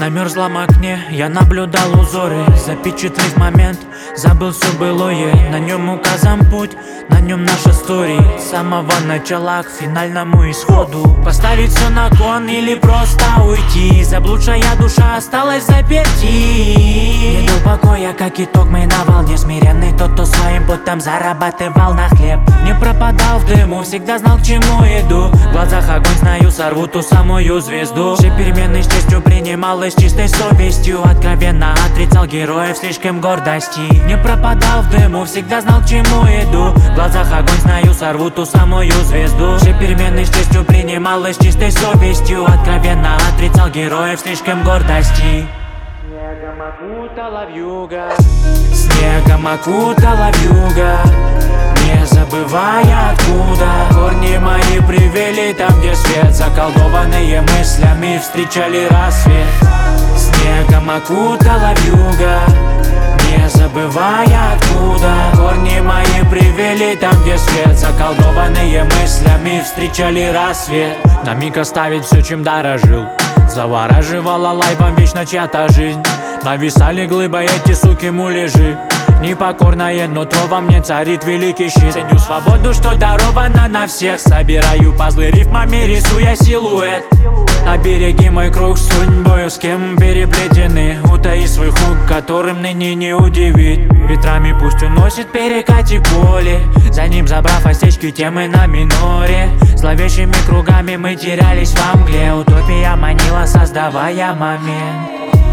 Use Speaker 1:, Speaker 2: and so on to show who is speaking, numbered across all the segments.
Speaker 1: На мерзлом окне я наблюдал узоры, запечатлев момент, забыл все былое. На нем указан путь, на нем наша история, с самого начала к финальному исходу. Поставить все на кон или просто уйти, заблудшая душа осталась заперти. Не дал покоя, как итог, мы на волне. Смиренный тот, кто своим путем зарабатывал на хлеб. Не пропадал в дыму, всегда знал, к чему иду. В глазах огонь, знаю, сорву ту самую звезду. Все перемены с честью принимал и с чистой совестью. Откровенно отрицал героев слишком гордости. Не пропадал в дыму, всегда знал, к чему иду. В глазах огонь, знаю, сорву ту самую звезду. Все перемены с честью принимал и с чистой совестью. Откровенно отрицал героев слишком гордости. Снегом окутала вьюга, снегом окутала вьюга, не забывая откуда корни мои привели там, где свет. Заколдованные мыслями встречали рассвет. Снегом окутала вьюга, не забывая откуда корни мои привели там, где свет. Заколдованные мыслями встречали рассвет. На миг оставить все, чем дорожил, завораживала лайвом вечно чья-то жизнь. Нависали глыбой эти суки муляжи. Непокорное нутро во мне царит великий щит. Ценю свободу, что дарована на всех. Собираю пазлы рифмами, рисуя силуэт. Обереги мой круг с судьбою, с кем переплетены. Утаи свой хук, которым ныне не удивить. Ветрами пусть уносит перекати поле, за ним забрав осечки темы на миноре. Зловещими кругами мы терялись во мгле. Утопия манила, создавая момент.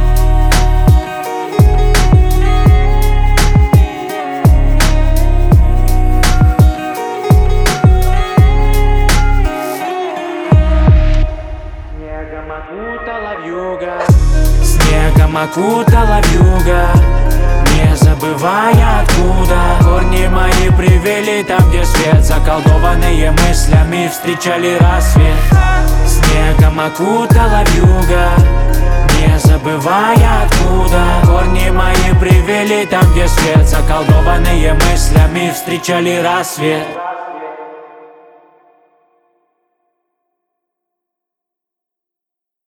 Speaker 1: Снегом окутала вьюга, снегом окутала вьюга, не забывая откуда корни мои привели там, где свет. Заколдованные мыслями встречали рассвет. Снегом окутала вьюга, не забывая откуда корни мои привели там, где свет. Заколдованные мыслями встречали рассвет.